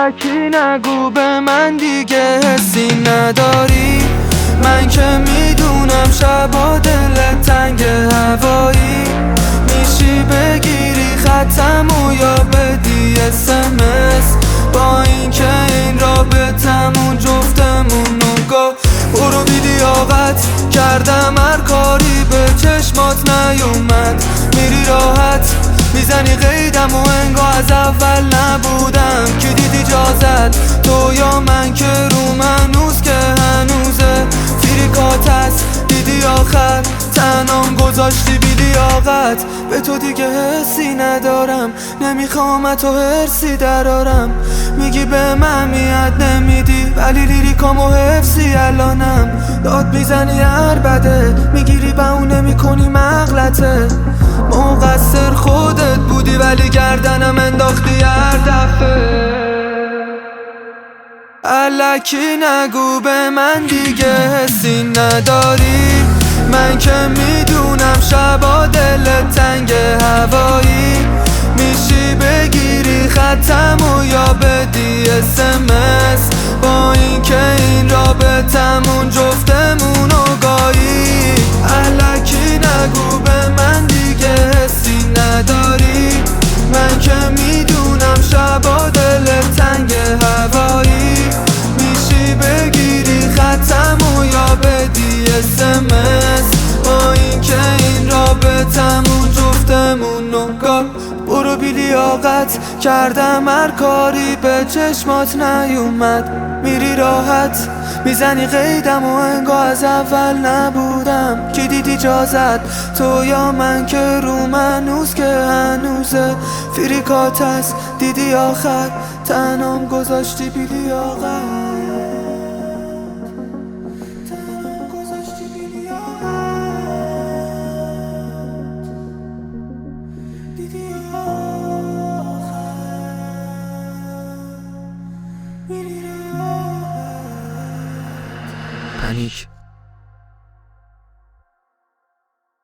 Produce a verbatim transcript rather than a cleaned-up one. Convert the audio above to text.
الکی نگو به من دیگه حسی نداری. من که میدونم شبا دلت تنگ هوایی، میشی بگیری خطمو یا بدی اسمس. با این که این رابطمون جفتمون نگاه برو بی لیاقت کردم هر کاری به چشمات نیومد. میری راحت میزنی قیدم و انگار از اول نبودم. کی دید اجازت تو یا من که رو هنوز که هنوزه فریکات هست. دیدی آخر تنام گذاشتی بی لیاقت. به تو دیگه حسی ندارم، نمیخوام تو حرسی درارم. میگی به من میاد نمیدی ولی لیریکامو حفظی الانم. داد میزنی هر بده میگیری بهونه میکنی مغلطه. مقصر خودت بودی ولی گردنم انداختی هر دفعه. الکی نگو به من دیگه حسی نداری. من که میدونم شبا دلت تنگ هوایی، میشی بگیری خطمو یا بدی اسمس. با این که این رابطمون جفتمونو گایی. الکی نگو به من دیگه حسی نداری. من که میدونم شبا دلت تنگ هوایی، میشی بگیری خطمو یا بدی اسمس. با این که این رابطمون جفتمون نگاه برو بی لیاقت کردم هر کاری به چشمات نیومد. میری راحت میزنی قیدم و انگار از اول نبودم. کی دید اجازت تو یا من که رو هنوز که هنوزه فریکات هست. دیدی آخر تنام گذاشتی بی لیاقت. پنیک